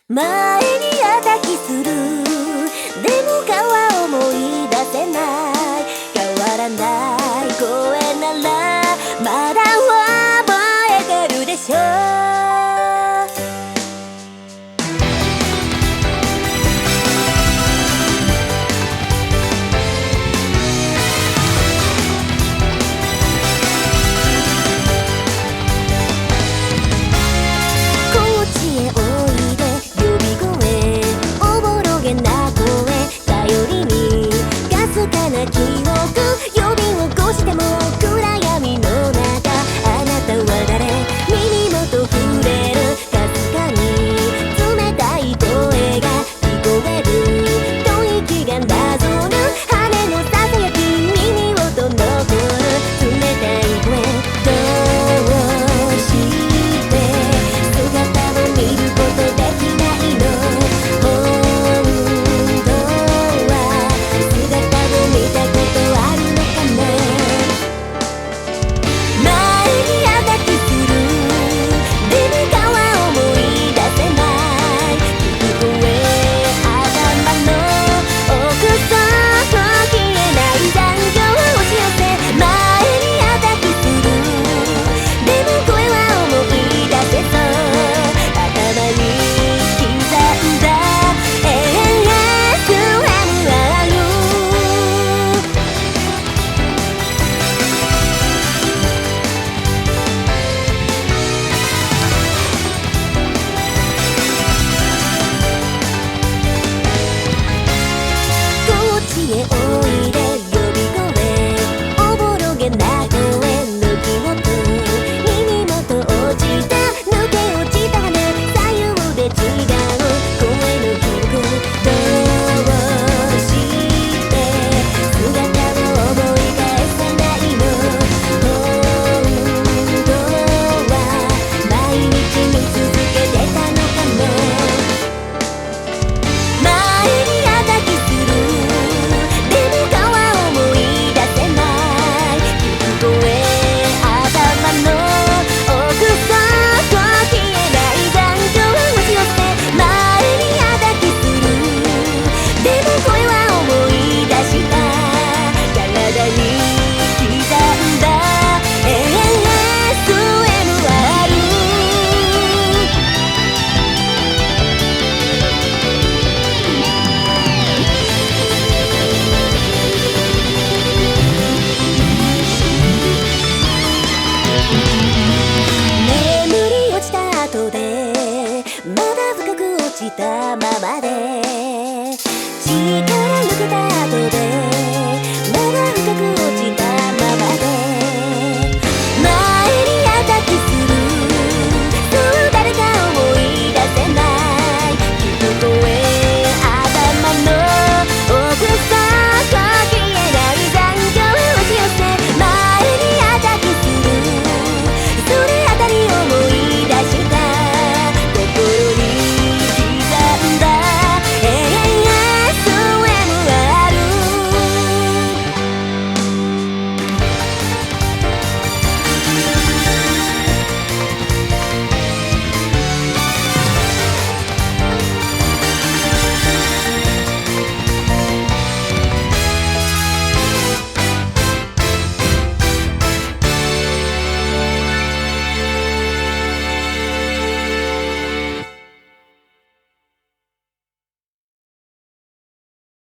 前にアタックする。でも顔は思い出せない。変わらない声ならまだ覚えてるでしょ。記憶呼び起こしても暗闇の中、あなたは誰？耳元触れるかすかに冷たい声が聞こえる。吐息がなぞる羽のささやき、耳元残る冷たい声。どうして姿を見ることできないの？ままで力抜けた後で